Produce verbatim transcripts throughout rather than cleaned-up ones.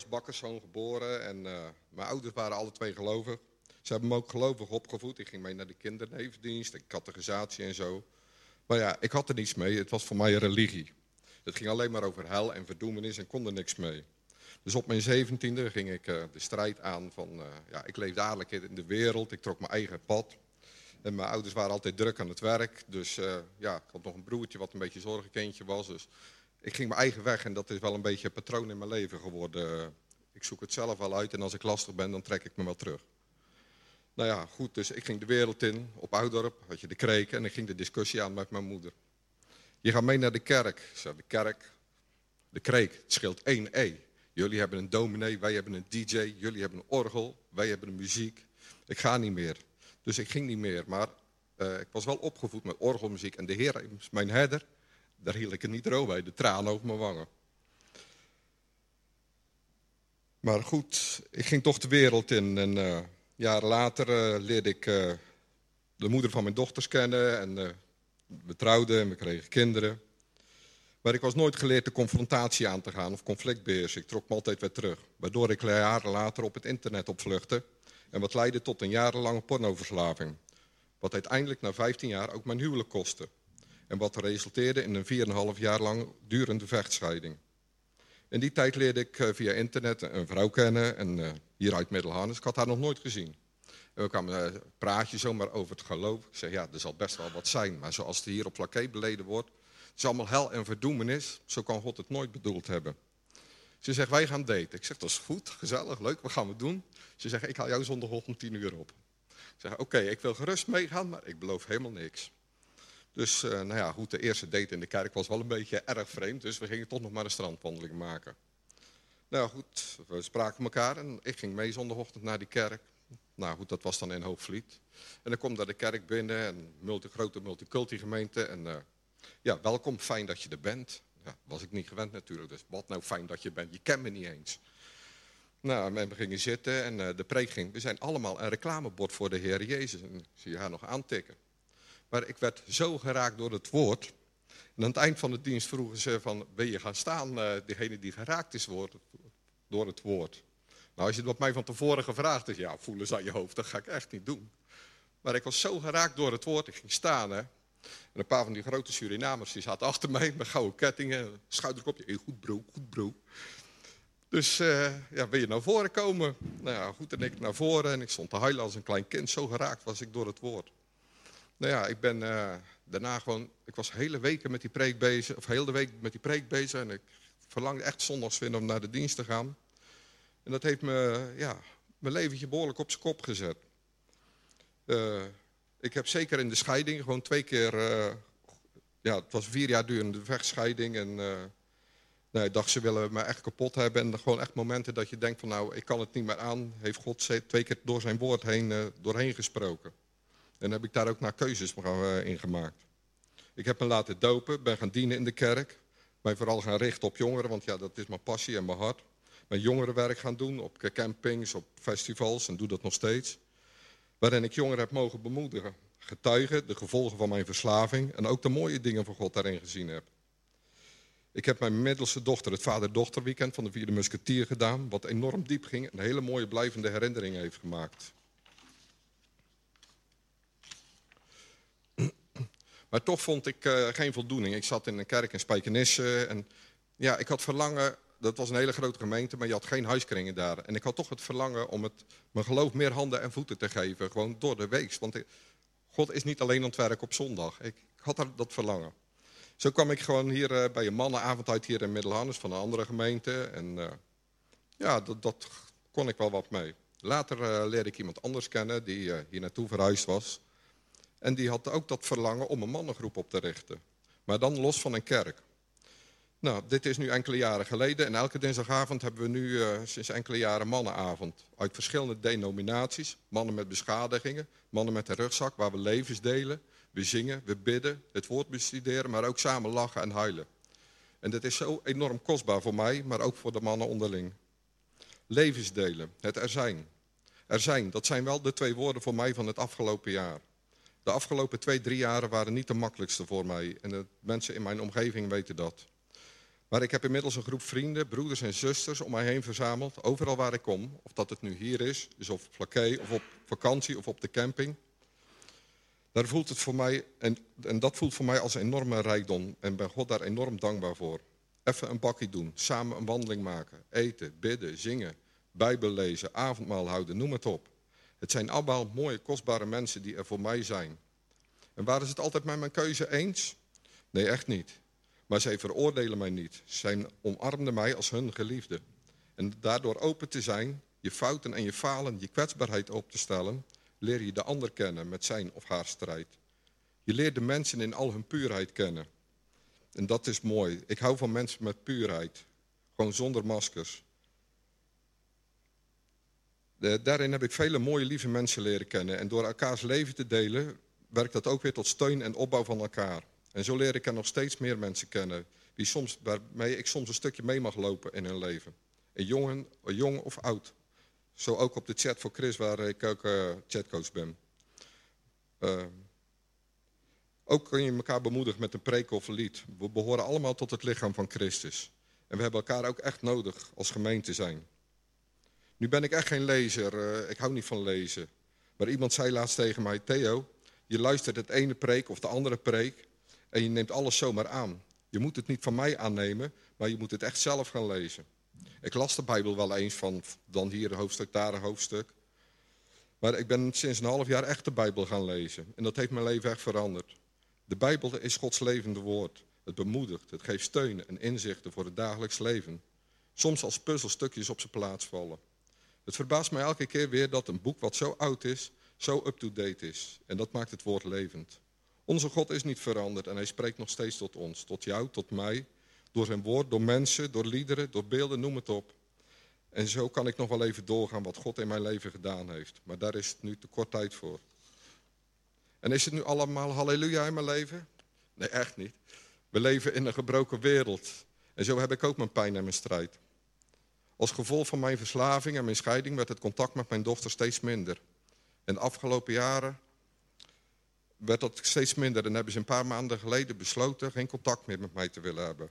als bakkerszoon geboren en uh, mijn ouders waren alle twee gelovig. Ze hebben me ook gelovig opgevoed. Ik ging mee naar de kindernevendienst, de catechisatie en zo. Maar ja, ik had er niets mee. Het was voor mij een religie. Het ging alleen maar over hel en verdoemenis en kon er niks mee. Dus op mijn zeventiende ging ik uh, de strijd aan van... Uh, ja, ik leefde aardig in de wereld, ik trok mijn eigen pad. En mijn ouders waren altijd druk aan het werk. Dus uh, ja, ik had nog een broertje wat een beetje zorgenkindje was. Dus ik ging mijn eigen weg en dat is wel een beetje een patroon in mijn leven geworden. Ik zoek het zelf wel uit en als ik lastig ben, dan trek ik me wel terug. Nou ja, goed, dus ik ging de wereld in. Op Oudorp had je de kreken en ik ging de discussie aan met mijn moeder. Je gaat mee naar de kerk. Ik zei, de kerk, de kreek, het scheelt één E. Jullie hebben een dominee, wij hebben een D J. Jullie hebben een orgel, wij hebben een muziek. Ik ga niet meer. Dus ik ging niet meer, maar uh, ik was wel opgevoed met orgelmuziek. En de Heer is mijn herder, daar hield ik het niet droog bij, de tranen over mijn wangen. Maar goed, ik ging toch de wereld in. En uh, jaren later uh, leerde ik uh, de moeder van mijn dochters kennen. En uh, we trouwden en we kregen kinderen. Maar ik was nooit geleerd de confrontatie aan te gaan of conflictbeheersing. Ik trok me altijd weer terug. Waardoor ik jaren later op het internet opvluchtte. En wat leidde tot een jarenlange pornoverslaving. Wat uiteindelijk na vijftien jaar ook mijn huwelijk kostte. En wat resulteerde in een vier en een half jaar lang durende vechtscheiding. In die tijd leerde ik uh, via internet een vrouw kennen. En uh, hier uit Middelharnis. Ik had haar nog nooit gezien. En we kwamen uh, praatje zomaar over het geloof. Ik zei, ja, er zal best wel wat zijn. Maar zoals het hier op Laquais beleden wordt. Het is allemaal hel en verdoemenis. Zo kan God het nooit bedoeld hebben. Ze zegt, wij gaan daten. Ik zeg, dat is goed, gezellig, leuk, wat gaan we doen? Ze zegt, ik haal jou zondagochtend tien uur op. Ik zeg, oké, okay, ik wil gerust meegaan, maar ik beloof helemaal niks. Dus, uh, nou ja, goed, de eerste date in de kerk was wel een beetje erg vreemd. Dus we gingen toch nog maar een strandwandeling maken. Nou goed, we spraken elkaar en ik ging mee zondagochtend naar die kerk. Nou goed, dat was dan in Hoogvliet. En dan kom ik daar de kerk binnen, een multi, grote multiculti gemeente. En uh, ja, welkom, fijn dat je er bent. Ja, was ik niet gewend natuurlijk, dus wat nou fijn dat je bent, je kent me niet eens. Nou, we gingen zitten en uh, de preek ging. We zijn allemaal een reclamebord voor de Heer Jezus. En ik zie je haar nog aantikken. Maar ik werd zo geraakt door het woord. En aan het eind van de dienst vroegen ze van, wil je gaan staan, uh, degene die geraakt is door het woord. Nou, als je het op mij van tevoren gevraagd is, ja, voelen ze aan je hoofd, dat ga ik echt niet doen. Maar ik was zo geraakt door het woord, ik ging staan, hè. En een paar van die grote Surinamers die zaten achter mij met gouden kettingen, schouderkopje. Hey, goed bro, goed bro. Dus uh, ja, wil je naar voren komen? Nou ja, goed, en ik naar voren en ik stond te huilen als een klein kind. Zo geraakt was ik door het woord. Nou ja, ik ben uh, daarna gewoon, ik was hele weken met die preek bezig, of heel de week met die preek bezig. En ik verlangde echt zondags vinden om naar de dienst te gaan. En dat heeft me, ja, mijn leventje behoorlijk op zijn kop gezet. Uh, Ik heb zeker in de scheiding gewoon twee keer, uh, ja, het was vier jaar durende vechtscheiding. En uh, nou, ik dacht, ze willen me echt kapot hebben. En gewoon echt momenten dat je denkt van nou, ik kan het niet meer aan. Heeft God twee keer door zijn woord heen, uh, doorheen gesproken. En heb ik daar ook naar keuzes uh, in gemaakt. Ik heb me laten dopen, ben gaan dienen in de kerk. Ben vooral gaan richten op jongeren, want ja, dat is mijn passie en mijn hart. Ben jongerenwerk gaan doen op campings, op festivals en doe dat nog steeds. Waarin ik jongeren heb mogen bemoedigen. Getuigen, de gevolgen van mijn verslaving en ook de mooie dingen van God daarin gezien heb. Ik heb mijn middelste dochter het vader-dochterweekend van de Vierde Musketier gedaan. Wat enorm diep ging en een hele mooie blijvende herinnering heeft gemaakt. Maar toch vond ik uh, geen voldoening. Ik zat in een kerk in Spijkenisse en ja, ik had verlangen. Dat was een hele grote gemeente, maar je had geen huiskringen daar. En ik had toch het verlangen om het, mijn geloof meer handen en voeten te geven. Gewoon door de week. Want ik, God is niet alleen aan het werk op zondag. Ik, ik had dat verlangen. Zo kwam ik gewoon hier uh, bij een mannenavond uit hier in Middelharnis van een andere gemeente. En uh, ja, dat, dat kon ik wel wat mee. Later uh, leerde ik iemand anders kennen die uh, hier naartoe verhuisd was. En die had ook dat verlangen om een mannengroep op te richten. Maar dan los van een kerk. Nou, dit is nu enkele jaren geleden en elke dinsdagavond hebben we nu uh, sinds enkele jaren mannenavond. Uit verschillende denominaties, mannen met beschadigingen, mannen met een rugzak waar we levens delen. We zingen, we bidden, het woord bestuderen, maar ook samen lachen en huilen. En dit is zo enorm kostbaar voor mij, maar ook voor de mannen onderling. Levens delen, het er zijn. Er zijn, dat zijn wel de twee woorden voor mij van het afgelopen jaar. De afgelopen twee, drie jaren waren niet de makkelijkste voor mij en de mensen in mijn omgeving weten dat. Maar ik heb inmiddels een groep vrienden, broeders en zusters om mij heen verzameld, overal waar ik kom. Of dat het nu hier is, dus op Flaké, of op vakantie, of op de camping. Daar voelt het voor mij, en, en dat voelt voor mij als een enorme rijkdom. En ben God daar enorm dankbaar voor. Even een bakkie doen, samen een wandeling maken, eten, bidden, zingen, Bijbel lezen, avondmaal houden, noem het op. Het zijn allemaal mooie, kostbare mensen die er voor mij zijn. En waren ze het altijd met mijn keuze eens? Nee, echt niet. Maar zij veroordelen mij niet. Zij omarmden mij als hun geliefde. En daardoor open te zijn, je fouten en je falen, je kwetsbaarheid op te stellen, leer je de ander kennen met zijn of haar strijd. Je leert de mensen in al hun puurheid kennen. En dat is mooi. Ik hou van mensen met puurheid. Gewoon zonder maskers. De, daarin heb ik vele mooie, lieve mensen leren kennen. En door elkaars leven te delen, werkt dat ook weer tot steun en opbouw van elkaar. En zo leer ik er nog steeds meer mensen kennen, die soms, waarmee ik soms een stukje mee mag lopen in hun leven. Een jongen, een jong of oud. Zo ook op de chat voor Chris, waar ik ook uh, chatcoach ben. Uh, ook kun je elkaar bemoedigen met een preek of een lied. We behoren allemaal tot het lichaam van Christus. En we hebben elkaar ook echt nodig als gemeente zijn. Nu ben ik echt geen lezer, uh, ik hou niet van lezen. Maar iemand zei laatst tegen mij, Theo, je luistert het ene preek of de andere preek en je neemt alles zomaar aan. Je moet het niet van mij aannemen, maar je moet het echt zelf gaan lezen. Ik las de Bijbel wel eens van, dan hier een hoofdstuk, daar een hoofdstuk. Maar ik ben sinds een half jaar echt de Bijbel gaan lezen. En dat heeft mijn leven echt veranderd. De Bijbel is Gods levende woord. Het bemoedigt, het geeft steun en inzichten voor het dagelijks leven. Soms als puzzelstukjes op zijn plaats vallen. Het verbaast mij elke keer weer dat een boek wat zo oud is, zo up-to-date is. En dat maakt het woord levend. Onze God is niet veranderd en hij spreekt nog steeds tot ons. Tot jou, tot mij. Door zijn woord, door mensen, door liederen, door beelden, noem het op. En zo kan ik nog wel even doorgaan wat God in mijn leven gedaan heeft. Maar daar is het nu te kort tijd voor. En is het nu allemaal halleluja in mijn leven? Nee, echt niet. We leven in een gebroken wereld. En zo heb ik ook mijn pijn en mijn strijd. Als gevolg van mijn verslaving en mijn scheiding werd het contact met mijn dochter steeds minder. En de afgelopen jaren werd dat steeds minder. En hebben ze een paar maanden geleden besloten geen contact meer met mij te willen hebben.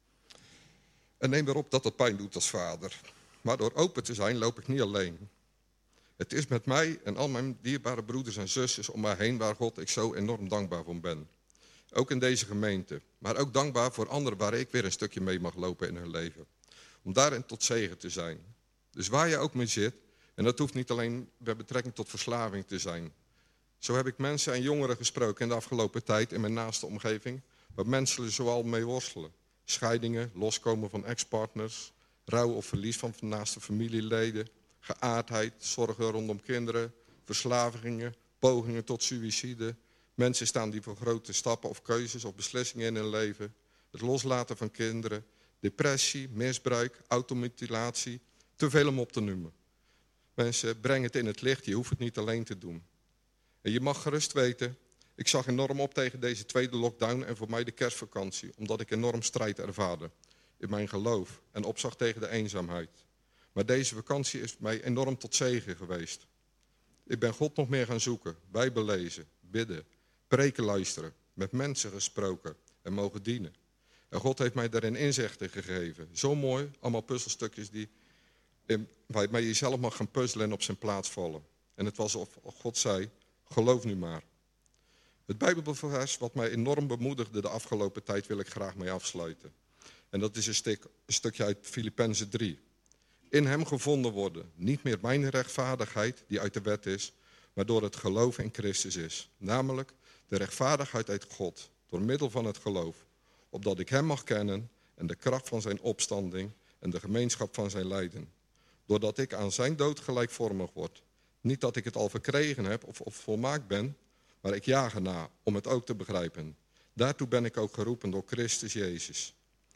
En neem erop dat dat pijn doet als vader. Maar door open te zijn loop ik niet alleen. Het is met mij en al mijn dierbare broeders en zusters om mij heen waar God ik zo enorm dankbaar voor ben. Ook in deze gemeente. Maar ook dankbaar voor anderen waar ik weer een stukje mee mag lopen in hun leven. Om daarin tot zegen te zijn. Dus waar je ook mee zit, en dat hoeft niet alleen bij betrekking tot verslaving te zijn. Zo heb ik mensen en jongeren gesproken in de afgelopen tijd in mijn naaste omgeving, waar mensen zoal mee worstelen. Scheidingen, loskomen van ex-partners, rouw of verlies van naaste familieleden, geaardheid, zorgen rondom kinderen, verslavingen, pogingen tot suïcide. Mensen staan die voor grote stappen of keuzes of beslissingen in hun leven. Het loslaten van kinderen, depressie, misbruik, automutilatie, te veel om op te noemen. Mensen, breng het in het licht, je hoeft het niet alleen te doen. En je mag gerust weten, ik zag enorm op tegen deze tweede lockdown en voor mij de kerstvakantie, omdat ik enorm strijd ervaarde in mijn geloof en opzag tegen de eenzaamheid. Maar deze vakantie is mij enorm tot zegen geweest. Ik ben God nog meer gaan zoeken, Bijbel lezen, bidden, preken luisteren, met mensen gesproken en mogen dienen. En God heeft mij daarin inzichten gegeven. Zo mooi, allemaal puzzelstukjes die, waarmee je zelf mag gaan puzzelen en op zijn plaats vallen. En het was of God zei, geloof nu maar. Het Bijbelvers wat mij enorm bemoedigde de afgelopen tijd wil ik graag mee afsluiten. En dat is een, stuk, een stukje uit Filippenzen drie. In hem gevonden worden, niet meer mijn rechtvaardigheid die uit de wet is, maar door het geloof in Christus is. Namelijk de rechtvaardigheid uit God, door middel van het geloof. Opdat ik hem mag kennen en de kracht van zijn opstanding en de gemeenschap van zijn lijden. Doordat ik aan zijn dood gelijkvormig word. Niet dat ik het al verkregen heb of, of volmaakt ben, maar ik jaag erna om het ook te begrijpen. Daartoe ben ik ook geroepen door Christus Jezus.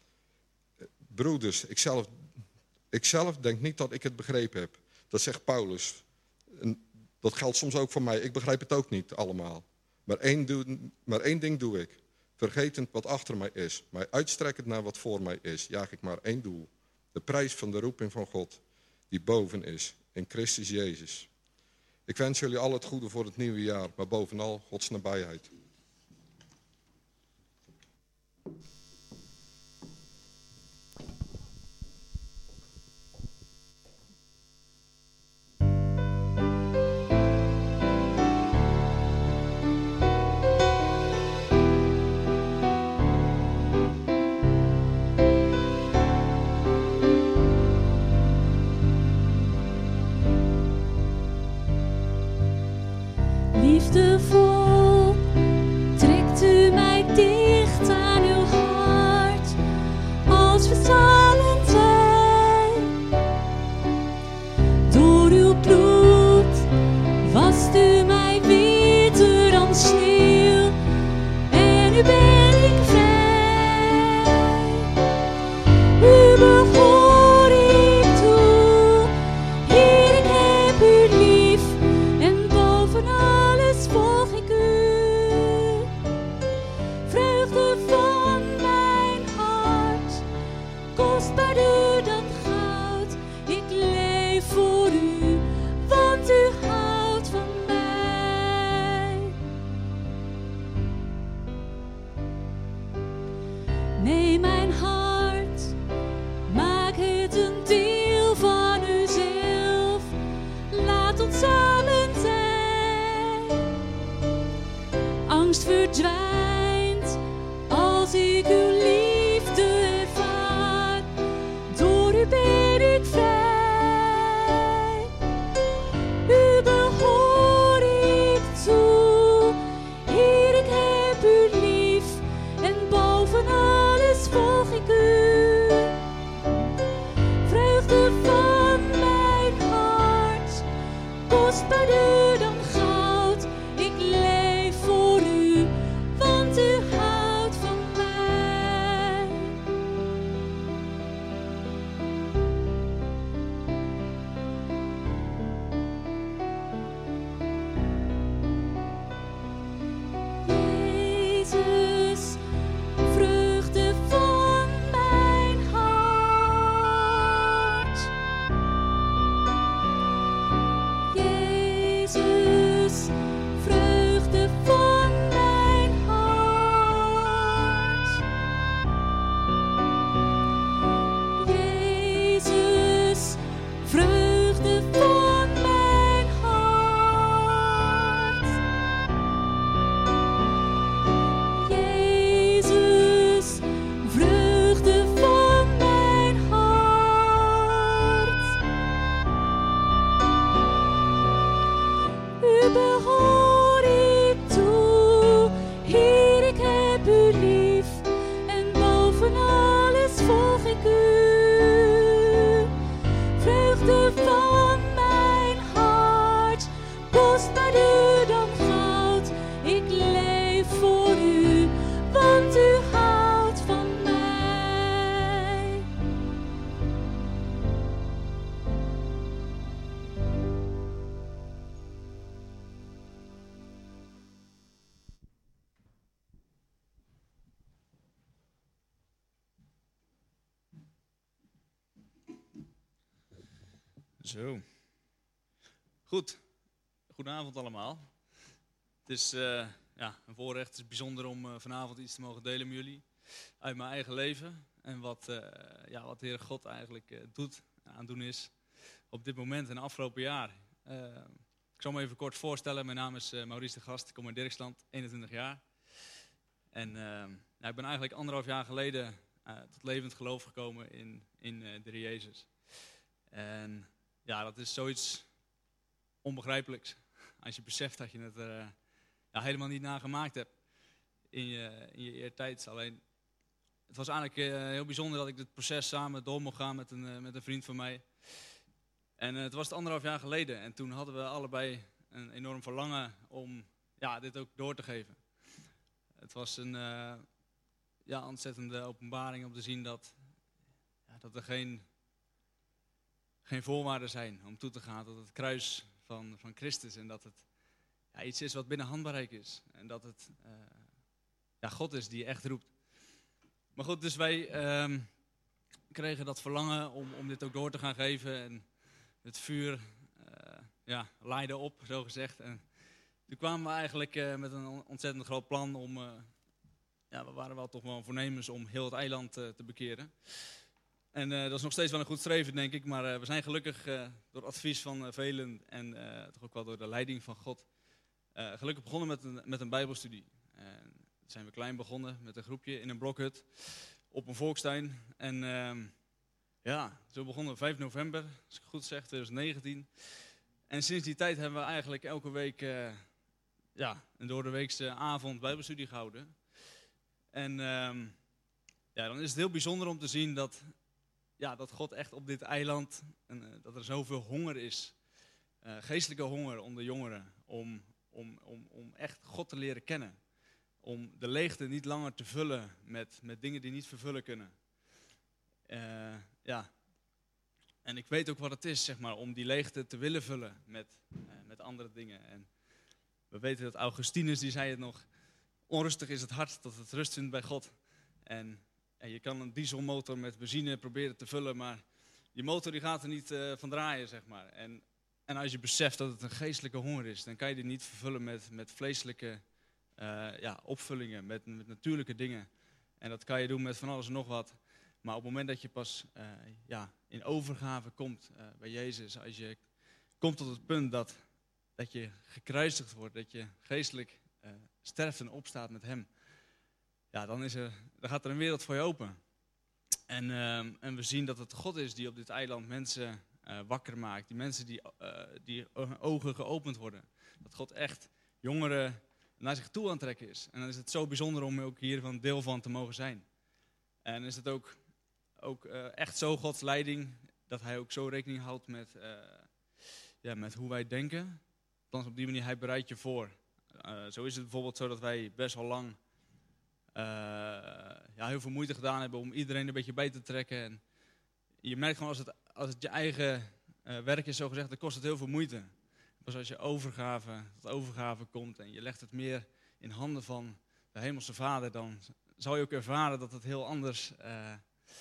Broeders, ik zelf, ik zelf denk niet dat ik het begrepen heb. Dat zegt Paulus. En dat geldt soms ook voor mij. Ik begrijp het ook niet allemaal. Maar één, doe, maar één ding doe ik. Vergetend wat achter mij is, mij uitstrekkend naar wat voor mij is, jaag ik maar één doel. De prijs van de roeping van God, die boven is, in Christus Jezus. Ik wens jullie al het goede voor het nieuwe jaar, maar bovenal Gods nabijheid. Liefdevol trekt u mij dicht aan uw hart, als we samen zijn. Door uw bloed wast u mij witter dan sneeuw, en nu ben ik vrij. U behoor ik toe, Heer, ik heb u lief, en boven alles volg ik u. Vreugde van mijn hart, kostbaarder dan goud, ik leef voor u, want u houdt van mij. Neem mijn hart, maak het een deel van uzelf, laat ons samen zijn. Angst verdwijnt als ik uw liefde ervaar, door u ben ik vrij. U behoor ik toe, Heer, ik heb u lief, en boven alles volg ik u. Vreugde van mijn hart, kostbaarder dan goud, ik leef voor u, want u houdt van mij. Jezus, vreugde van mijn hart. Jezus, vreugde van mijn hart. Jezus, vreugde van mijn hart. Jezus, vreugde van mijn hart. U behoor ik toe, Heer, ik heb u lief, en boven alles volg ik u. Vreugde van mijn hart, kostbaarder dan goud, ik leef voor u, want u houdt van mij. Zo. Goed. Goedenavond allemaal. Het is uh, ja, een voorrecht, het is bijzonder om uh, vanavond iets te mogen delen met jullie. Uit mijn eigen leven en wat, uh, ja, wat de Heer God eigenlijk uh, doet, aan het doen is op dit moment en afgelopen jaar. Uh, ik zal me even kort voorstellen. Mijn naam is uh, Maurice de Gast, ik kom uit Dirksland, eenentwintig jaar. En uh, nou, ik ben eigenlijk anderhalf jaar geleden uh, tot levend geloof gekomen in, in uh, de Heer Jezus. En ja, dat is zoiets onbegrijpelijks. Als je beseft dat je het er uh, ja, helemaal niet naar gemaakt hebt in je, in je eertijds. Alleen, het was eigenlijk uh, heel bijzonder dat ik dit proces samen door mocht gaan met een, uh, met een vriend van mij. En uh, het was het anderhalf jaar geleden. En toen hadden we allebei een enorm verlangen om ja, dit ook door te geven. Het was een uh, ja, ontzettende openbaring om te zien dat, ja, dat er geen... geen voorwaarden zijn om toe te gaan tot het kruis van, van Christus. En dat het ja, iets is wat binnen handbereik is. En dat het uh, ja, God is die echt roept. Maar goed, dus wij uh, kregen dat verlangen om, om dit ook door te gaan geven. En het vuur uh, ja, laaide op, zo gezegd. En toen kwamen we eigenlijk uh, met een ontzettend groot plan om... Uh, ja, we waren wel toch wel voornemens om heel het eiland uh, te bekeren. En uh, dat is nog steeds wel een goed streven, denk ik. Maar uh, we zijn gelukkig uh, door het advies van uh, velen en uh, toch ook wel door de leiding van God... Uh, gelukkig begonnen met een, met een bijbelstudie. En toen zijn we klein begonnen met een groepje in een blokhut op een volkstuin. En uh, ja, zo begonnen we vijf november, als ik het goed zeg, twintig negentien. En sinds die tijd hebben we eigenlijk elke week uh, ja, een doordeweekse avond bijbelstudie gehouden. En um, ja, dan is het heel bijzonder om te zien dat, ja, dat God echt op dit eiland, en, uh, dat er zoveel honger is. Uh, geestelijke honger onder jongeren, om, om, om, om echt God te leren kennen. Om de leegte niet langer te vullen met, met dingen die niet vervullen kunnen. Uh, ja. En ik weet ook wat het is, zeg maar, om die leegte te willen vullen met, uh, met andere dingen. En we weten dat Augustinus, die zei het nog, onrustig is het hart dat het rust vindt bij God. En, en je kan een dieselmotor met benzine proberen te vullen, maar die motor die gaat er niet uh, van draaien, zeg maar. En, en als je beseft dat het een geestelijke honger is, dan kan je die niet vervullen met, met vleeselijke uh, ja, opvullingen, met, met natuurlijke dingen. En dat kan je doen met van alles en nog wat. Maar op het moment dat je pas uh, ja, in overgave komt uh, bij Jezus, als je komt tot het punt dat, dat je gekruisigd wordt, dat je geestelijk uh, sterft en opstaat met hem, ja, dan, is er, dan gaat er een wereld voor je open. En, uh, en we zien dat het God is die op dit eiland mensen uh, wakker maakt, die mensen die, uh, die ogen geopend worden. Dat God echt jongeren naar zich toe aan het trekken is. En dan is het zo bijzonder om ook hier van deel van te mogen zijn. En is het ook... Ook uh, echt zo Gods leiding, dat hij ook zo rekening houdt met, uh, ja, met hoe wij denken. Althans op die manier, hij bereidt je voor. Uh, zo is het bijvoorbeeld zo dat wij best wel lang uh, ja, heel veel moeite gedaan hebben om iedereen een beetje bij te trekken. En je merkt gewoon als het, als het je eigen uh, werk is, zo gezegd, dan kost het heel veel moeite. Pas als je overgave, tot overgave komt en je legt het meer in handen van de Hemelse Vader, dan zal je ook ervaren dat het heel anders uh,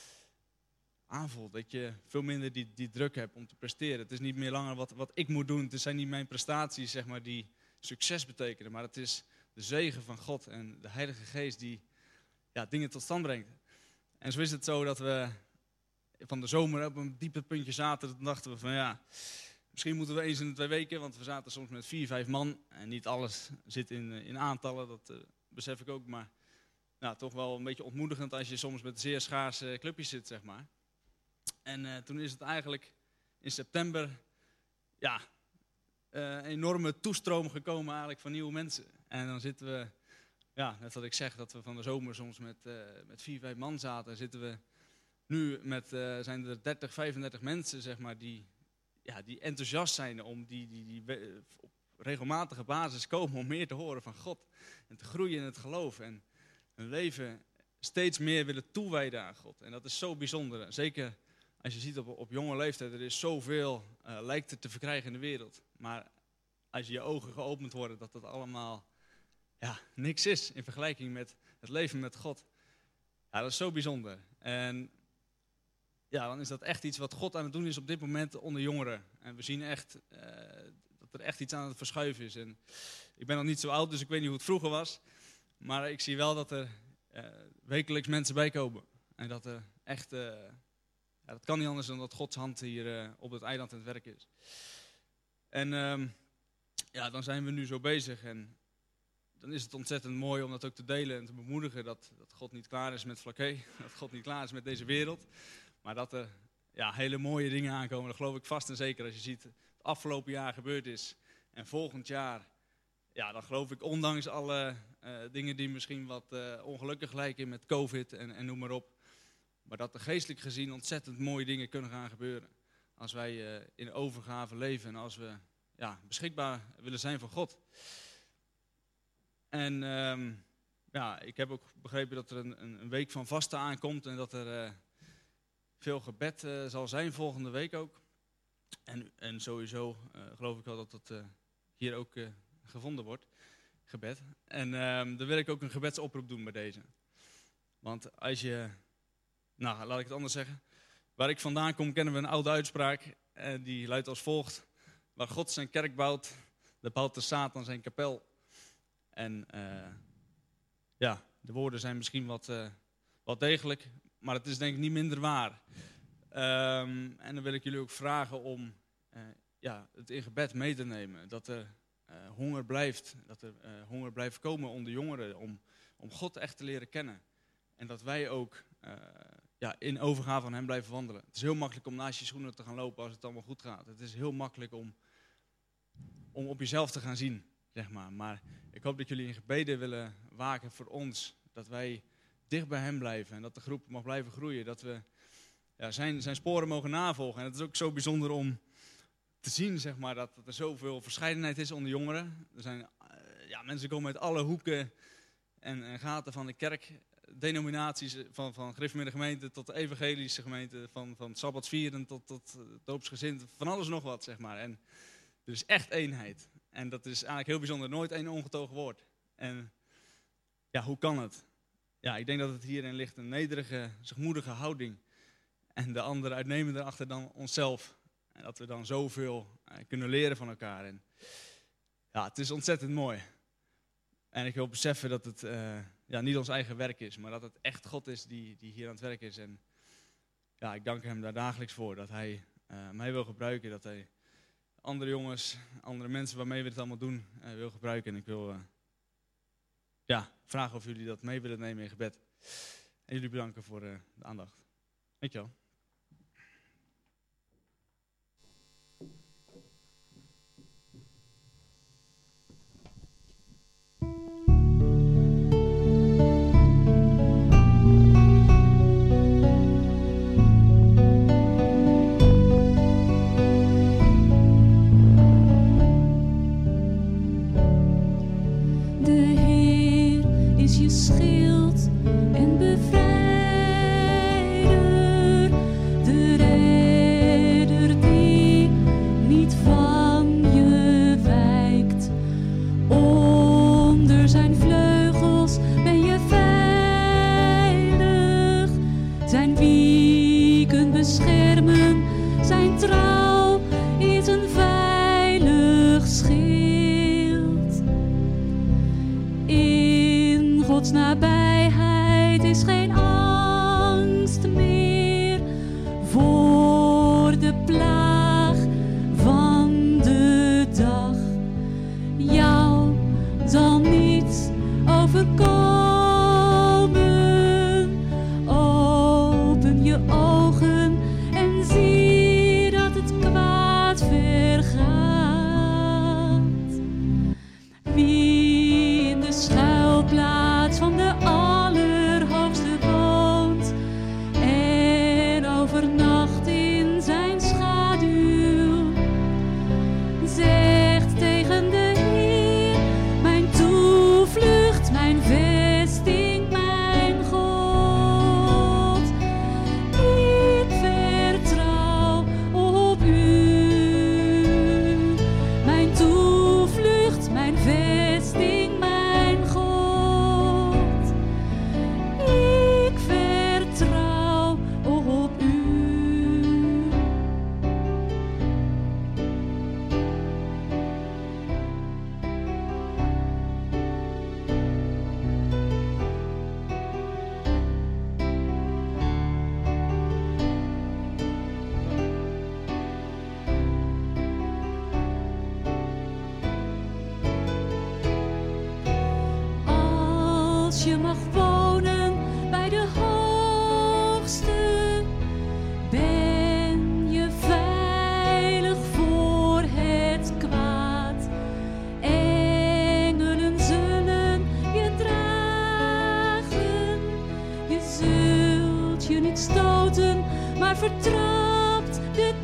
aanvoelt. Dat je veel minder die, die druk hebt om te presteren. Het is niet meer langer wat, wat ik moet doen. Het zijn niet mijn prestaties, zeg maar, die succes betekenen. Maar het is de zegen van God en de Heilige Geest die ja, dingen tot stand brengt. En zo is het zo dat we van de zomer op een diepe puntje zaten. Dan dachten we van ja, misschien moeten we eens in de twee weken. Want we zaten soms met vier, vijf man. En niet alles zit in, in aantallen, dat uh, besef ik ook. Maar nou, toch wel een beetje ontmoedigend als je soms met zeer schaarse clubjes zit, zeg maar. En uh, toen is het eigenlijk in september ja, uh, een enorme toestroom gekomen eigenlijk van nieuwe mensen. En dan zitten we, ja, net wat ik zeg, dat we van de zomer soms met, uh, met vier, vijf man zaten. Zitten we nu met, uh, zijn er dertig, vijfendertig mensen, zeg maar, die, ja, die enthousiast zijn om die, die, die, die op regelmatige basis komen om meer te horen van God. En te groeien in het geloof en hun leven steeds meer willen toewijden aan God. En dat is zo bijzonder. Zeker als je ziet op, op jonge leeftijd, er is zoveel, uh, lijkt het te verkrijgen in de wereld. Maar als je je ogen geopend worden, dat dat allemaal ja, niks is in vergelijking met het leven met God. Ja, dat is zo bijzonder. En ja, dan is dat echt iets wat God aan het doen is op dit moment onder jongeren. En we zien echt uh, dat er echt iets aan het verschuiven is. En ik ben nog niet zo oud, dus ik weet niet hoe het vroeger was. Maar ik zie wel dat er uh, wekelijks mensen bijkomen. En dat er echt... Uh, Ja, dat kan niet anders dan dat Gods hand hier uh, op het eiland aan het werk is. En um, ja, dan zijn we nu zo bezig. En dan is het ontzettend mooi om dat ook te delen en te bemoedigen. Dat, dat God niet klaar is met Flaké. Dat God niet klaar is met deze wereld. Maar dat er ja, hele mooie dingen aankomen. Dat geloof ik vast en zeker. Als je ziet wat het afgelopen jaar gebeurd is. En volgend jaar. Ja, dan geloof ik ondanks alle uh, dingen die misschien wat uh, ongelukkig lijken met COVID en, en noem maar op. Maar dat er geestelijk gezien ontzettend mooie dingen kunnen gaan gebeuren. Als wij uh, in overgave leven en als we ja, beschikbaar willen zijn voor God. En um, ja, ik heb ook begrepen dat er een, een week van vasten aankomt. En dat er uh, veel gebed uh, zal zijn volgende week ook. En, en sowieso uh, geloof ik wel dat dat uh, hier ook uh, gevonden wordt. Gebed. En um, dan wil ik ook een gebedsoproep doen bij deze. Want als je... Nou, laat ik het anders zeggen. Waar ik vandaan kom, kennen we een oude uitspraak. En die luidt als volgt. Waar God zijn kerk bouwt, daar bouwt de Satan zijn kapel. En uh, ja, de woorden zijn misschien wat, uh, wat degelijk. Maar het is denk ik niet minder waar. Um, en dan wil ik jullie ook vragen om uh, ja, het in gebed mee te nemen. Dat er uh, honger blijft. Dat er uh, honger blijft komen onder jongeren. Om, om God echt te leren kennen. En dat wij ook... Uh, Ja, in overgave van hem blijven wandelen. Het is heel makkelijk om naast je schoenen te gaan lopen als het allemaal goed gaat. Het is heel makkelijk om, om op jezelf te gaan zien. zeg maar. Maar ik hoop dat jullie in gebeden willen waken voor ons. Dat wij dicht bij hem blijven en dat de groep mag blijven groeien. Dat we ja, zijn, zijn sporen mogen navolgen. En het is ook zo bijzonder om te zien, zeg maar, dat er zoveel verscheidenheid is onder jongeren. Er zijn, ja, mensen komen uit alle hoeken en, en gaten van de kerk. Denominaties van, van gereformeerde gemeente tot de evangelische gemeente. Van, van sabbatsvieren tot, tot doopsgezind. Van alles nog wat, zeg maar. En er is echt eenheid. En dat is eigenlijk heel bijzonder. Nooit één ongetogen woord. En ja, hoe kan het? Ja, ik denk dat het hierin ligt een nederige, zachtmoedige houding. En de andere uitnemender achter dan onszelf. En dat we dan zoveel uh, kunnen leren van elkaar. En ja, het is ontzettend mooi. En ik wil beseffen dat het uh, ja, niet ons eigen werk is, maar dat het echt God is die, die hier aan het werk is. En ja, ik dank hem daar dagelijks voor dat hij uh, mij wil gebruiken. Dat hij andere jongens, andere mensen waarmee we dit allemaal doen, uh, wil gebruiken. En ik wil uh, ja, vragen of jullie dat mee willen nemen in gebed. En jullie bedanken voor uh, de aandacht. Dankjewel. Schild en bevrijder, de redder die niet van je wijkt. Onder zijn vleugels ben je veilig, zijn wieken beschermen, zijn trouw is een veilig schild. In Gods nabijheid is geen angst meer voor de plaag van de dag. Jou zal niets overkomen. Open je ogen en zie dat het kwaad vergaat. Wie in de schuilplaats van de Allerhoogste woont en overnacht in zijn schaduw, zegt tegen de Heer, mijn toevlucht, mijn vesting, mijn God. Ik vertrouw op u, mijn toevlucht, mijn vesting, mijn God. Ik vertrouw op u. Als je mag wonen bij de Hoogste, ben je veilig voor het kwaad. Engelen zullen je dragen, je zult je niet stoten, maar vertrapt de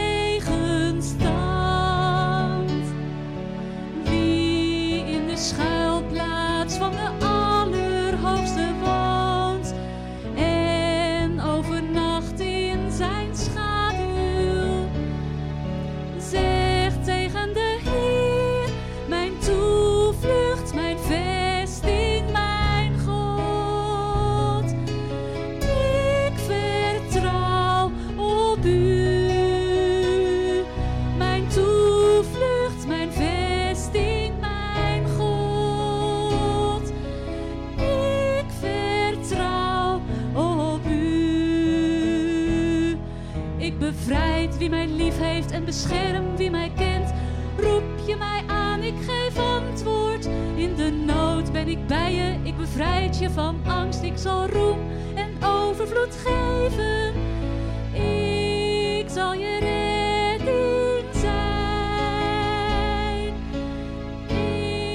tegenstand. Wie in de schuilplaats van de Allerhoogste woont en overnacht in zijn schaduw, zegt tegen de Heer, mijn toevlucht, mijn vesting, mijn God. Ik vertrouw op u, mijn toevlucht, mijn vesting, mijn God. Ik vertrouw op u. Ik bevrijd wie mij lief heeft en bescherm wie mij kent. Roep je mij aan, ik geef antwoord. In de nood ben ik bij je, ik bevrijd je van angst. Ik zal roem en overvloed geven. Ik zal je redding zijn.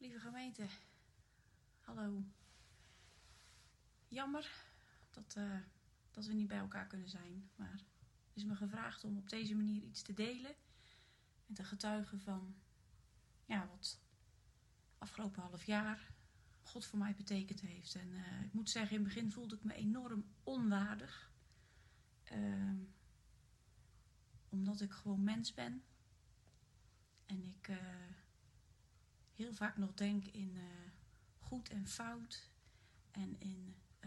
Lieve gemeente, hallo. Jammer dat, uh, dat we niet bij elkaar kunnen zijn, maar het is me gevraagd om op deze manier iets te delen en te getuigen van ja, wat afgelopen half jaar God voor mij betekend heeft. En uh, ik moet zeggen, in het begin voelde ik me enorm onwaardig, uh, omdat ik gewoon mens ben en ik uh, heel vaak nog denk in uh, goed en fout en in uh,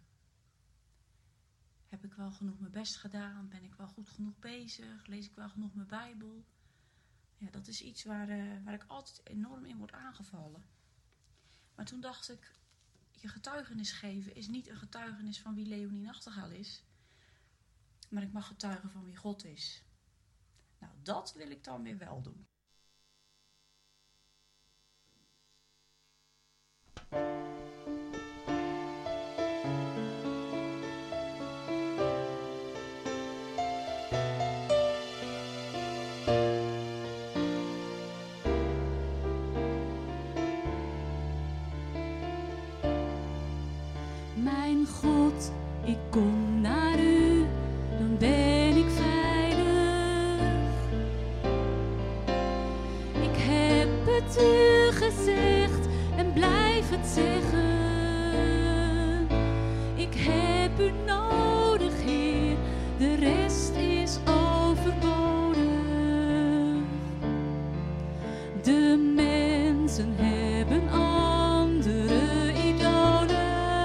heb ik wel genoeg mijn best gedaan, ben ik wel goed genoeg bezig, lees ik wel genoeg mijn Bijbel. Ja, dat is iets waar, uh, waar ik altijd enorm in word aangevallen. Maar toen dacht ik, je getuigenis geven is niet een getuigenis van wie Leonie Nachtegaal is, maar ik mag getuigen van wie God is. Nou, dat wil ik dan weer wel doen. Mijn God, ik kom naar u, dan ben ik veilig. Ik heb het u gezegd en blijf het zeggen. Ik heb u nodig, Heer, de rest is overbodig. De mensen hebben andere idolen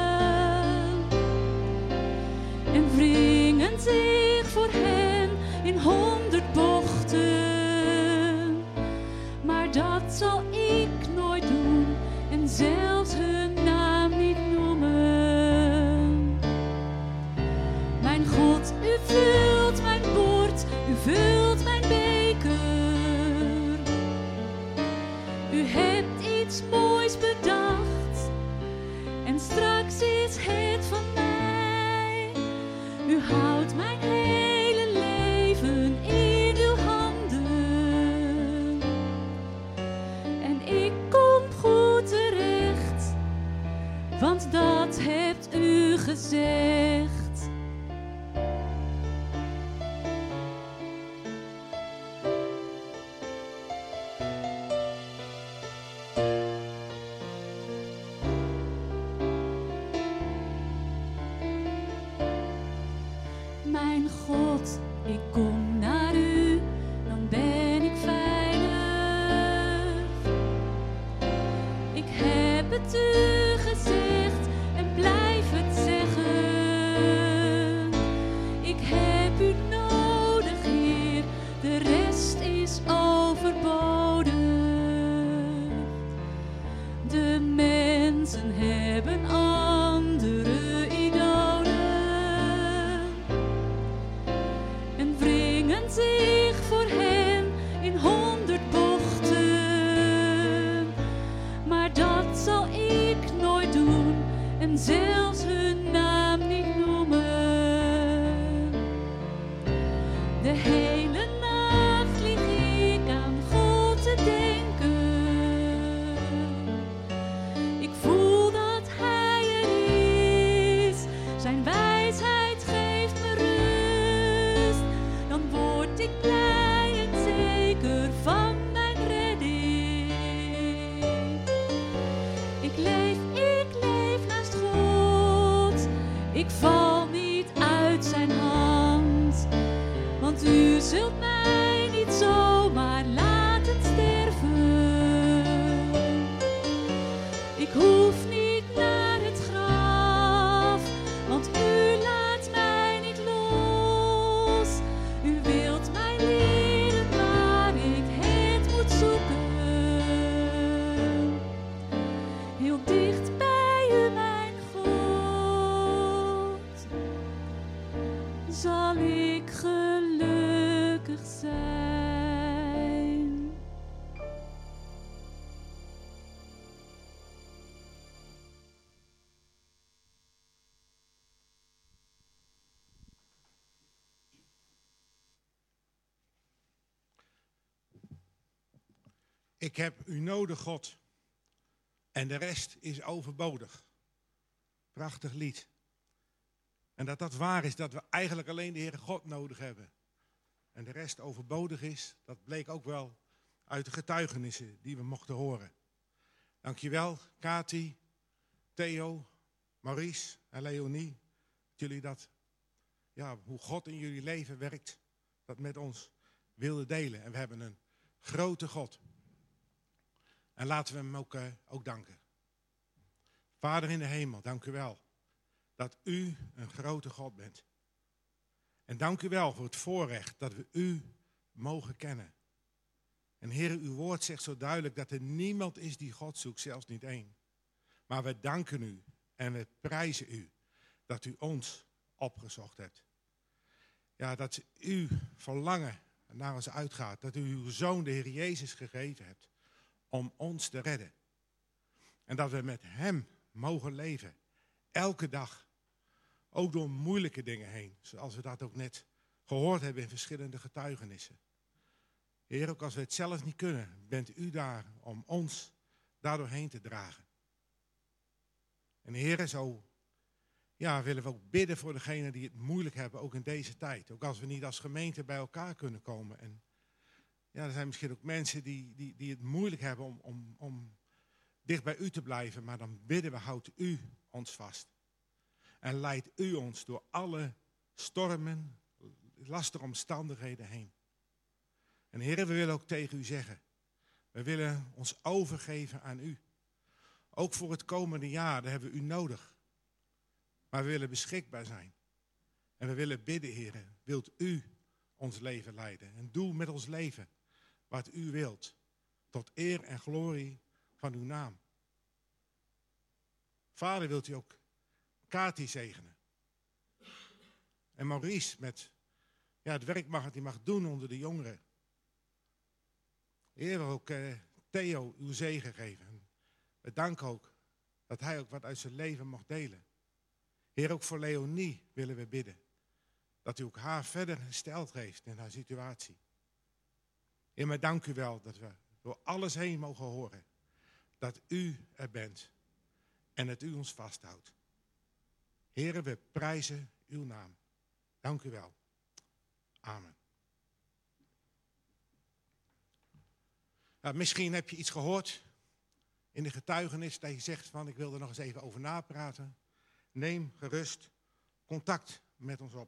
en wringen zich voor hen in honderd bochten. Maar dat zal ik nooit doen en zelfs hun naam niet noemen. Mijn God, u vult mijn bord, u vult mijn beker. U hebt iets moois bedacht en straks is het van mij. U houdt mijn hele leven in uw handen. En ik kom goed terecht, want dat hebt u gezegd. Mijn God, ik kom naar u, dan ben ik veilig. Ik heb het u gezegd en blijf het zeggen. Ik heb u nodig, Heer, de rest is overbodig. De mensen hebben andere idolen en wringen zich voor hen in honderd bochten. Maar dat zal ik nooit doen en zelfs hun naam niet noemen. De hele nacht lig ik aan God te denken. Ik voel dat Hij er is, zijn wijsheid geeft me rust. Dan word ik blij en zeker van mijn redding. Ik leef, ik leef naast God, ik val niet uit zijn hand. Want u zult mij niet zomaar laten sterven. Ik hoef niet naar het graf, want u laat mij niet los. U wilt mij leren waar ik het moet zoeken. Heel dicht bij u, mijn God, zal ik gelukkig zijn. Ik heb u nodig, God. En de rest is overbodig. Prachtig lied. En dat dat waar is, dat we eigenlijk alleen de Heere God nodig hebben. En de rest overbodig is, dat bleek ook wel uit de getuigenissen die we mochten horen. Dankjewel, Kati, Theo, Maurice en Leonie. Dat jullie dat, ja, hoe God in jullie leven werkt, dat met ons wilden delen. En we hebben een grote God. En laten we hem ook, uh, ook danken. Vader in de hemel, dank u wel dat u een grote God bent. En dank u wel voor het voorrecht dat we u mogen kennen. En Heer, uw woord zegt zo duidelijk dat er niemand is die God zoekt, zelfs niet één. Maar we danken u en we prijzen u dat u ons opgezocht hebt. Ja, dat u verlangen naar ons uitgaat. Dat u uw Zoon, de Heer Jezus, gegeven hebt om ons te redden. En dat we met hem mogen leven. Elke dag. Ook door moeilijke dingen heen. Zoals we dat ook net gehoord hebben in verschillende getuigenissen. Heer, ook als we het zelf niet kunnen, bent u daar om ons daardoorheen te dragen. En Heer, zo ja, willen we ook bidden voor degenen die het moeilijk hebben, ook in deze tijd. Ook als we niet als gemeente bij elkaar kunnen komen. En ja, er zijn misschien ook mensen die, die, die het moeilijk hebben om, om, om dicht bij u te blijven. Maar dan bidden we, houdt u ons vast. En leidt u ons door alle stormen, lastige omstandigheden heen. En Heer, we willen ook tegen u zeggen. We willen ons overgeven aan u. Ook voor het komende jaar, daar hebben we u nodig. Maar we willen beschikbaar zijn. En we willen bidden, Heer, wilt u ons leven leiden. En doe met ons leven wat u wilt. Tot eer en glorie van uw naam. Vader, wilt u ook Kati zegenen. En Maurice met ja, het werk mag, dat hij mag doen onder de jongeren. Heer, wil ook uh, Theo uw zegen geven. We danken ook dat hij ook wat uit zijn leven mocht delen. Heer, ook voor Leonie willen we bidden. Dat u ook haar verder gesteld heeft in haar situatie. Heer, maar dank u wel dat we door alles heen mogen horen. Dat u er bent. En dat u ons vasthoudt. Heer, we prijzen uw naam. Dank u wel. Amen. Nou, misschien heb je iets gehoord in de getuigenis dat je zegt van ik wil er nog eens even over napraten. Neem gerust contact met ons op.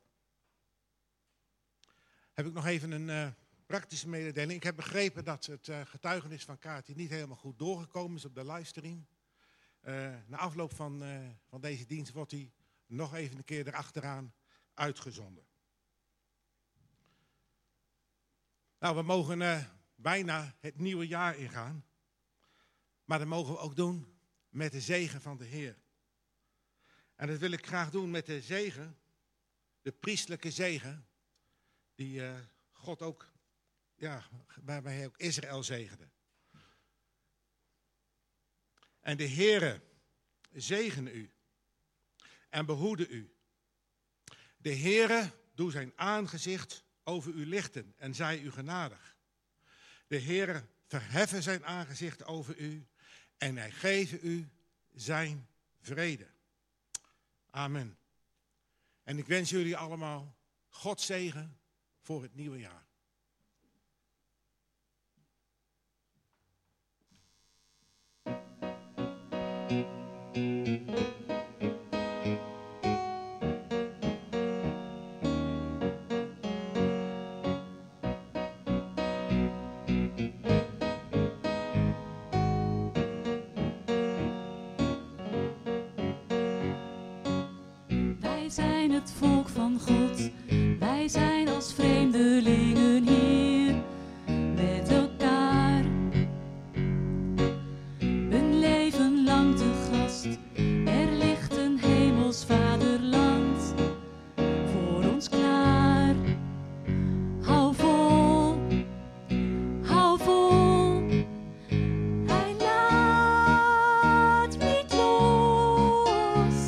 Heb ik nog even een uh, praktische mededeling. Ik heb begrepen dat het uh, getuigenis van Kati niet helemaal goed doorgekomen is op de livestream. Uh, na afloop van, uh, van deze dienst wordt hij nog even een keer erachteraan uitgezonden. Nou, we mogen uh, bijna het nieuwe jaar ingaan. Maar dat mogen we ook doen met de zegen van de Heer. En dat wil ik graag doen met de zegen, de priestelijke zegen, die uh, God ook, ja, waarbij hij ook Israël zegende. En de Heere zegene u en behoede u. De Heere doe zijn aangezicht over u lichten en zij u genadig. De Heere verheffe zijn aangezicht over u en hij geven u zijn vrede. Amen. En ik wens jullie allemaal Gods zegen voor het nieuwe jaar. Het volk van God, wij zijn als vreemdelingen hier met elkaar. Een leven lang te gast, er ligt een hemels vaderland voor ons klaar. Hou vol, hou vol, hij laat niet los.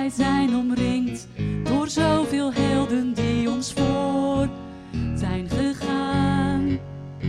wij zijn omringd door zoveel helden die ons voor zijn gegaan.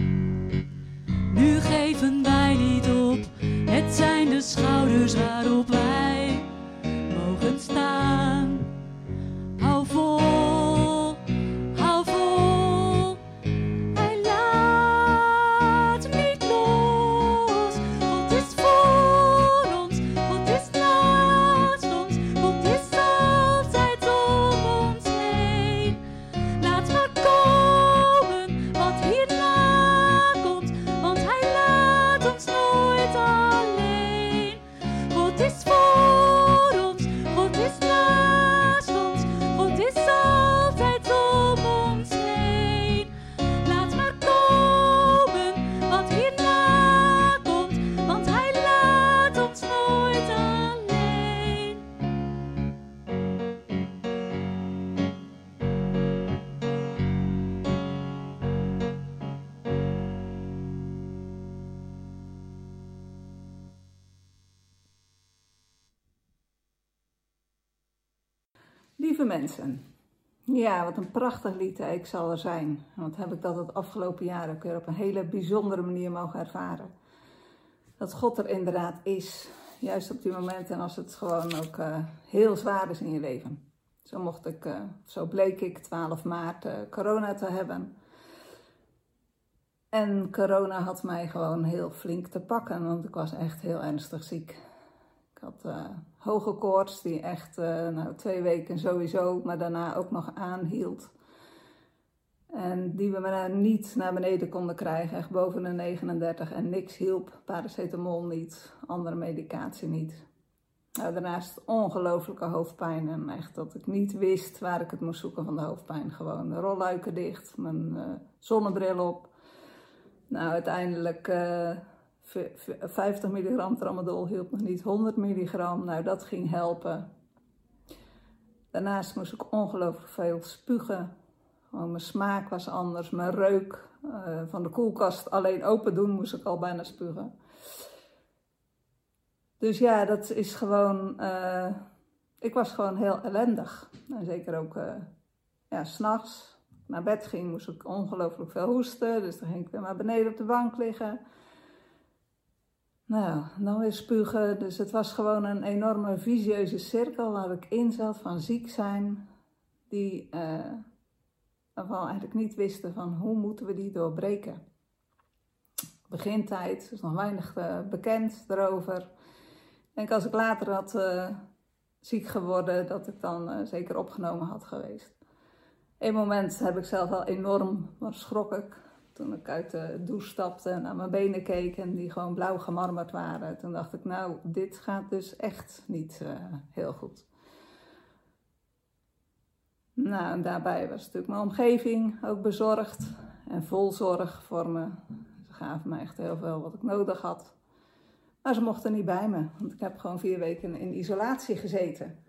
Nu geven wij niet op, het zijn de schouders waarop wij mogen staan. Hou vol, hou vol, hij laat niet los. God is voor ons, God is naast ons, God is altijd om ons heen. Laat maar komen wat hierna komt, want hij laat ons nooit alleen. God is voor ons, God is naast ons, God is altijd om ons heen. Laat maar komen wat hierna komt, want hij laat ons nooit alleen. Lieve mensen, ja, wat een prachtig lied, hè, Ik zal er zijn. Want heb ik dat het afgelopen jaar ook weer op een hele bijzondere manier mogen ervaren. Dat God er inderdaad is, juist op die momenten als het gewoon ook uh, heel zwaar is in je leven. Zo mocht ik, uh, zo bleek ik twaalf maart uh, corona te hebben. En corona had mij gewoon heel flink te pakken, want ik was echt heel ernstig ziek. Ik had uh, hoge koorts die echt uh, nou, twee weken sowieso, maar daarna ook nog aanhield. En die we maar niet naar beneden konden krijgen, echt boven de negenendertig. En niks hielp, paracetamol niet, andere medicatie niet. Nou, daarnaast ongelooflijke hoofdpijn en echt dat ik niet wist waar ik het moest zoeken van de hoofdpijn. Gewoon de rolluiken dicht, mijn uh, zonnebril op. Nou, uiteindelijk... Uh, vijftig milligram tramadol hielp nog niet, honderd milligram, nou dat ging helpen. Daarnaast moest ik ongelooflijk veel spugen. Gewoon mijn smaak was anders, mijn reuk uh, van de koelkast alleen open doen moest ik al bijna spugen. Dus ja, dat is gewoon, uh, ik was gewoon heel ellendig. En zeker ook, uh, ja, 's nachts naar bed ging moest ik ongelooflijk veel hoesten, dus dan ging ik weer maar beneden op de bank liggen. Nou, dan weer spugen. Dus het was gewoon een enorme vicieuze cirkel waar ik in zat van ziek zijn. Die, uh, waarvan we eigenlijk niet wisten van hoe moeten we die doorbreken. Begintijd, is nog weinig uh, bekend erover. Ik denk als ik later had uh, ziek geworden, dat ik dan uh, zeker opgenomen had geweest. Eén moment heb ik zelf wel enorm, maar schrok ik. Toen ik uit de douche stapte en naar mijn benen keek en die gewoon blauw gemarmerd waren. Toen dacht ik, nou, dit gaat dus echt niet uh, heel goed. Nou, en daarbij was natuurlijk mijn omgeving ook bezorgd en vol zorg voor me. Ze gaven me echt heel veel wat ik nodig had. Maar ze mochten niet bij me, want ik heb gewoon vier weken in isolatie gezeten.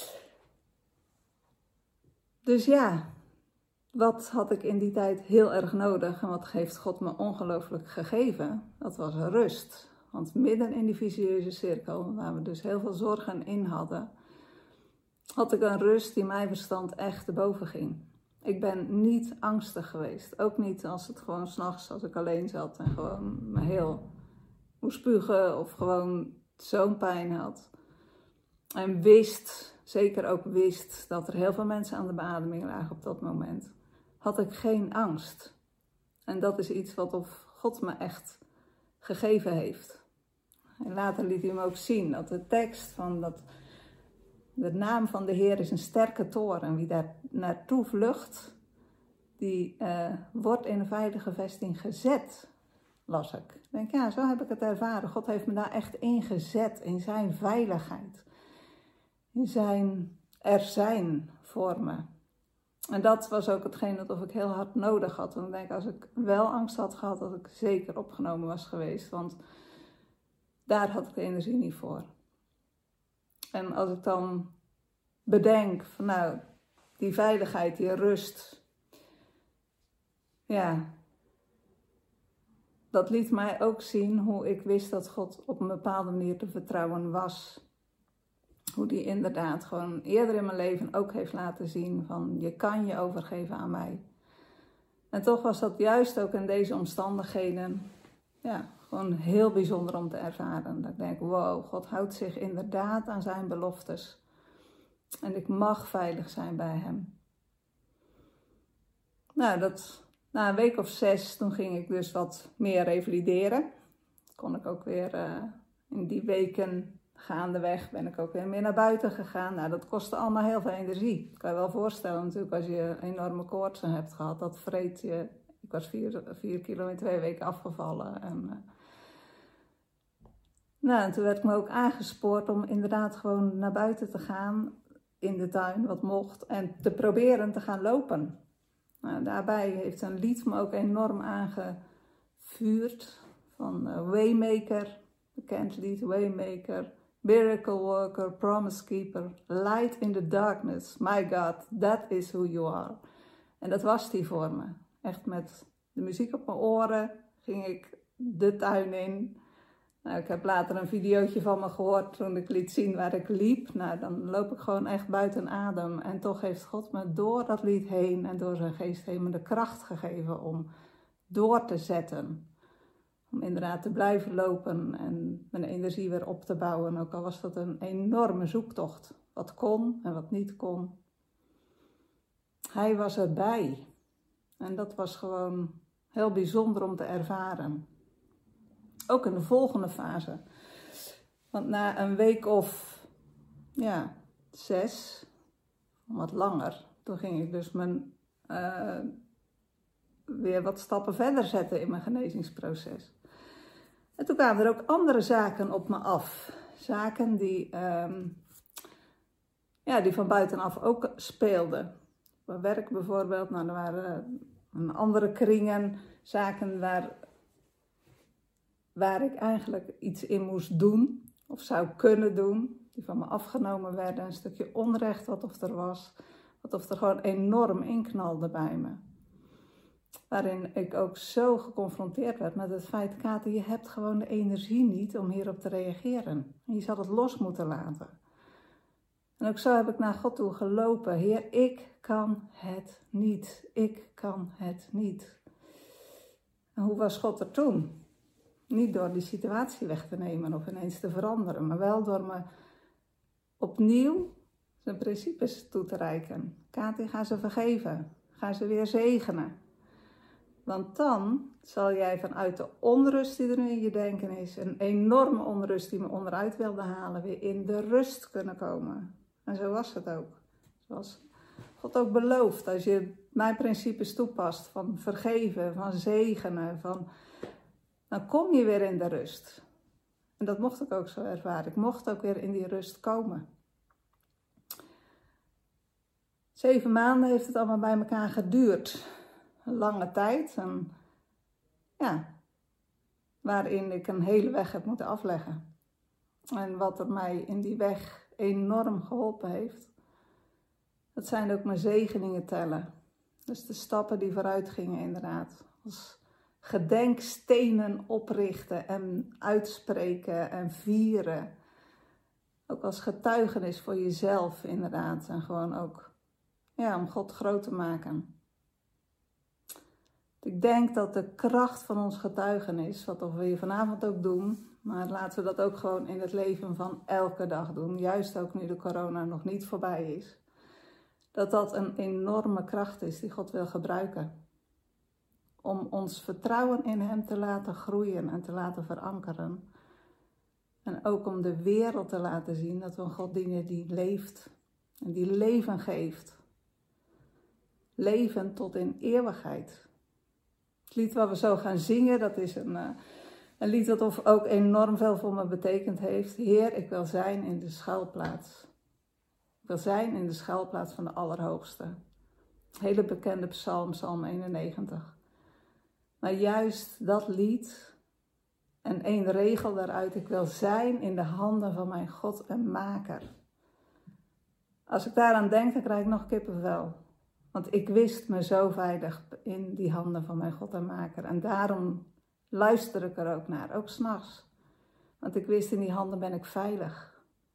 Dus ja... Wat had ik in die tijd heel erg nodig en wat heeft God me ongelooflijk gegeven? Dat was rust. Want midden in die vicieuze cirkel, waar we dus heel veel zorgen in hadden, had ik een rust die mijn verstand echt te boven ging. Ik ben niet angstig geweest. Ook niet als het gewoon 's nachts, als ik alleen zat en gewoon me heel moest spugen of gewoon zo'n pijn had. En wist, zeker ook wist, dat er heel veel mensen aan de beademing lagen op dat moment. Had ik geen angst. En dat is iets wat of God me echt gegeven heeft. En later liet hij me ook zien dat de tekst van dat de naam van de Heer is een sterke toren. En wie daar naartoe vlucht, die uh, wordt in een veilige vesting gezet, las ik. Ik denk, ja, zo heb ik het ervaren. God heeft me daar echt in gezet, in zijn veiligheid. In zijn er zijn voor me. En dat was ook hetgeen dat of ik heel hard nodig had. Want ik denk, als ik wel angst had gehad, dat ik zeker opgenomen was geweest. Want daar had ik de energie niet voor. En als ik dan bedenk van nou, die veiligheid, die rust. Ja, dat liet mij ook zien hoe ik wist dat God op een bepaalde manier te vertrouwen was. Hoe die inderdaad gewoon eerder in mijn leven ook heeft laten zien van je kan je overgeven aan mij. En toch was dat juist ook in deze omstandigheden ja, gewoon heel bijzonder om te ervaren. Dat ik denk, wow, God houdt zich inderdaad aan zijn beloftes. En ik mag veilig zijn bij hem. Nou, dat, na een week of zes, toen ging ik dus wat meer revalideren. Kon ik ook weer uh, in die weken gaandeweg ben ik ook weer meer naar buiten gegaan. Nou, dat kostte allemaal heel veel energie. Dat kan je wel voorstellen natuurlijk als je enorme koortsen hebt gehad. Dat vreet je. Ik was vier, vier kilo in twee weken afgevallen. En, uh... nou, en toen werd ik me ook aangespoord om inderdaad gewoon naar buiten te gaan. In de tuin, wat mocht. En te proberen te gaan lopen. Nou, daarbij heeft een lied me ook enorm aangevuurd. Van uh, Waymaker, bekend lied, Waymaker. Miracle worker, promise keeper, light in the darkness. My God, that is who you are. En dat was die voor me. Echt met de muziek op mijn oren ging ik de tuin in. Nou, ik heb later een videootje van me gehoord toen ik liet zien waar ik liep. Nou, dan loop ik gewoon echt buiten adem. En toch heeft God me door dat lied heen en door zijn geest heen me de kracht gegeven om door te zetten. Om inderdaad te blijven lopen en mijn energie weer op te bouwen. Ook al was dat een enorme zoektocht. Wat kon en wat niet kon. Hij was erbij. En dat was gewoon heel bijzonder om te ervaren. Ook in de volgende fase. Want na een week of ja, zes, wat langer, toen ging ik dus mijn, uh, weer wat stappen verder zetten in mijn genezingsproces. En toen kwamen er ook andere zaken op me af. Zaken die, um, ja, die van buitenaf ook speelden. Mijn werk bijvoorbeeld, nou, er waren uh, andere kringen, zaken waar, waar ik eigenlijk iets in moest doen. Of zou kunnen doen. Die van me afgenomen werden. Een stukje onrecht wat of er was. Wat of er gewoon enorm inknalde bij me. Waarin ik ook zo geconfronteerd werd met het feit, Kate, je hebt gewoon de energie niet om hierop te reageren. En je zal het los moeten laten. En ook zo heb ik naar God toe gelopen. Heer, ik kan het niet. Ik kan het niet. En hoe was God er toen? Niet door die situatie weg te nemen of ineens te veranderen, maar wel door me opnieuw zijn principes toe te reiken. Kate, ga ze vergeven. Ga ze weer zegenen. Want dan zal jij vanuit de onrust die er nu in je denken is, een enorme onrust die me onderuit wilde halen, weer in de rust kunnen komen. En zo was het ook. Zoals God ook belooft, als je mijn principes toepast van vergeven, van zegenen, van, dan kom je weer in de rust. En dat mocht ik ook zo ervaren. Ik mocht ook weer in die rust komen. Zeven maanden heeft het allemaal bij elkaar geduurd. Een lange tijd. En ja, waarin ik een hele weg heb moeten afleggen. En wat er mij in die weg enorm geholpen heeft, dat zijn ook mijn zegeningen tellen. Dus de stappen die vooruit gingen inderdaad. Als gedenkstenen oprichten en uitspreken en vieren. Ook als getuigenis voor jezelf inderdaad. En gewoon ook ja, om God groot te maken. Ik denk dat de kracht van ons getuigenis, wat we hier vanavond ook doen, maar laten we dat ook gewoon in het leven van elke dag doen, juist ook nu de corona nog niet voorbij is, dat dat een enorme kracht is die God wil gebruiken. Om ons vertrouwen in hem te laten groeien en te laten verankeren. En ook om de wereld te laten zien dat we een God dienen die leeft en die leven geeft. Leven tot in eeuwigheid. Het lied wat we zo gaan zingen, dat is een, uh, een lied dat ook enorm veel voor me betekend heeft. Heer, ik wil zijn in de schuilplaats. Ik wil zijn in de schuilplaats van de Allerhoogste. Hele bekende psalm, psalm eenennegentig. Maar juist dat lied en één regel daaruit. Ik wil zijn in de handen van mijn God en Maker. Als ik daaraan denk, dan krijg ik nog kippenvel. Want ik wist me zo veilig in die handen van mijn God en Maker. En daarom luister ik er ook naar, ook 's nachts. Want ik wist, in die handen ben ik veilig.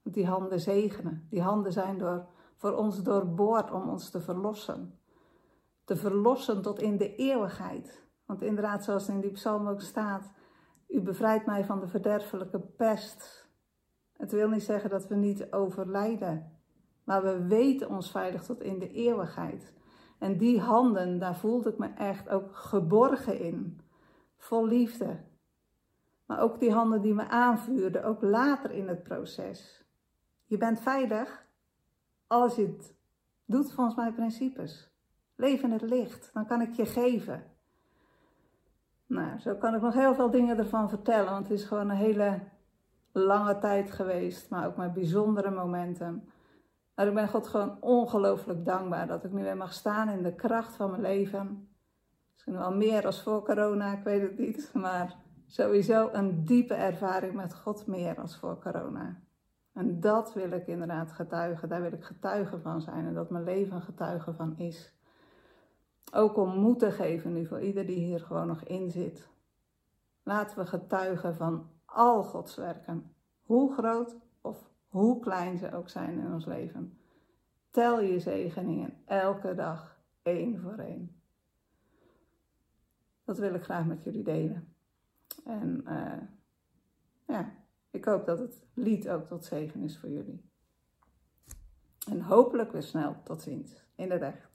Want die handen zegenen. Die handen zijn door, voor ons doorboord om ons te verlossen. Te verlossen tot in de eeuwigheid. Want inderdaad, zoals in die psalm ook staat, u bevrijdt mij van de verderfelijke pest. Het wil niet zeggen dat we niet overlijden. Maar we weten ons veilig tot in de eeuwigheid. En die handen, daar voelde ik me echt ook geborgen in. Vol liefde. Maar ook die handen die me aanvuurden, ook later in het proces. Je bent veilig als je het doet volgens mijn principes. Leef in het licht, dan kan ik je geven. Nou, zo kan ik nog heel veel dingen ervan vertellen, want het is gewoon een hele lange tijd geweest, maar ook met bijzondere momenten. Maar ik ben God gewoon ongelooflijk dankbaar dat ik nu weer mag staan in de kracht van mijn leven. Misschien wel meer als voor corona, ik weet het niet, maar sowieso een diepe ervaring met God meer als voor corona. En dat wil ik inderdaad getuigen, daar wil ik getuige van zijn en dat mijn leven een getuige van is. Ook om moed te geven nu voor ieder die hier gewoon nog in zit. Laten we getuigen van al Gods werken, hoe groot of hoe klein ze ook zijn in ons leven. Tel je zegeningen elke dag, één voor één. Dat wil ik graag met jullie delen. En uh, ja, ik hoop dat het lied ook tot zegen is voor jullie. En hopelijk weer snel tot ziens in het echt.